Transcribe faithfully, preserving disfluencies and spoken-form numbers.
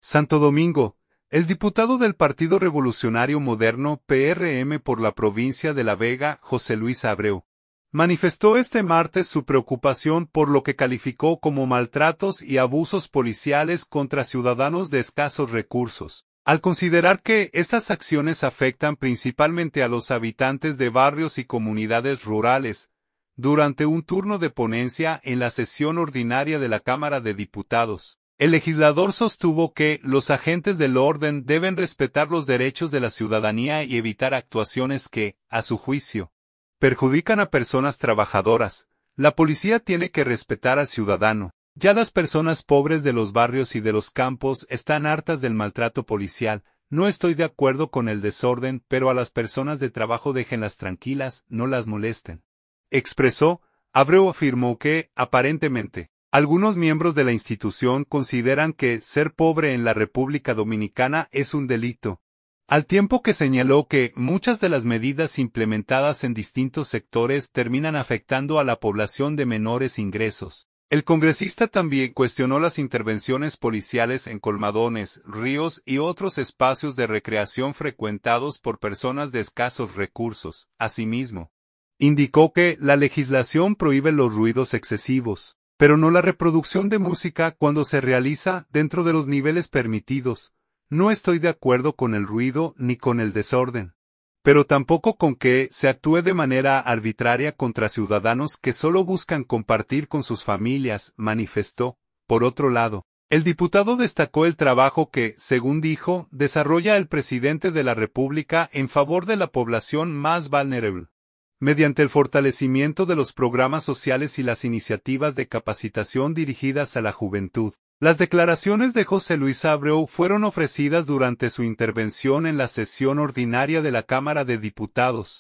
Santo Domingo, el diputado del Partido Revolucionario Moderno P R M por la provincia de La Vega, José Luis Abreu, manifestó este martes su preocupación por lo que calificó como maltratos y abusos policiales contra ciudadanos de escasos recursos, al considerar que estas acciones afectan principalmente a los habitantes de barrios y comunidades rurales. Durante un turno de ponencia en la sesión ordinaria de la Cámara de Diputados, el legislador sostuvo que los agentes del orden deben respetar los derechos de la ciudadanía y evitar actuaciones que, a su juicio, perjudican a personas trabajadoras. La policía tiene que respetar al ciudadano. Ya las personas pobres de los barrios y de los campos están hartas del maltrato policial. No estoy de acuerdo con el desorden, pero a las personas de trabajo déjenlas tranquilas, no las molesten. Expresó. Abreu afirmó que, aparentemente, algunos miembros de la institución consideran que ser pobre en la República Dominicana es un delito, al tiempo que señaló que muchas de las medidas implementadas en distintos sectores terminan afectando a la población de menores ingresos. El congresista también cuestionó las intervenciones policiales en colmadones, ríos y otros espacios de recreación frecuentados por personas de escasos recursos. Asimismo, indicó que la legislación prohíbe los ruidos excesivos, pero no la reproducción de música cuando se realiza dentro de los niveles permitidos. No estoy de acuerdo con el ruido ni con el desorden, pero tampoco con que se actúe de manera arbitraria contra ciudadanos que solo buscan compartir con sus familias, manifestó. Por otro lado, el diputado destacó el trabajo que, según dijo, desarrolla el presidente de la República en favor de la población más vulnerable, mediante el fortalecimiento de los programas sociales y las iniciativas de capacitación dirigidas a la juventud. Las declaraciones de José Luis Abreu fueron ofrecidas durante su intervención en la sesión ordinaria de la Cámara de Diputados.